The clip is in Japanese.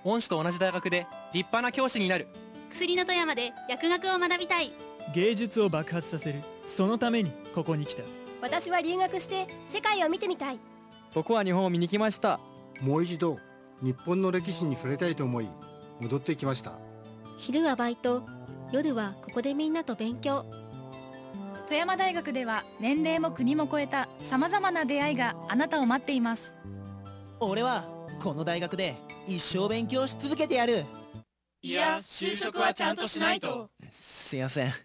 恩師と同じ大学で立派な教師になる。 薬の富山で薬学を学びたい。 芸術を爆発させる。そのためにここに来た。 私は留学して世界を見てみたい。 僕は日本を見に来ました。 もう一度日本の歴史に触れたいと思い戻ってきました。 昼はバイト、夜はここでみんなと勉強。 富山大学では年齢も国も超えたさまざまな出会いがあなたを待っています。 俺はこの大学で一生勉強し続けてやる。 いや、就職はちゃんとしないと。 すいません。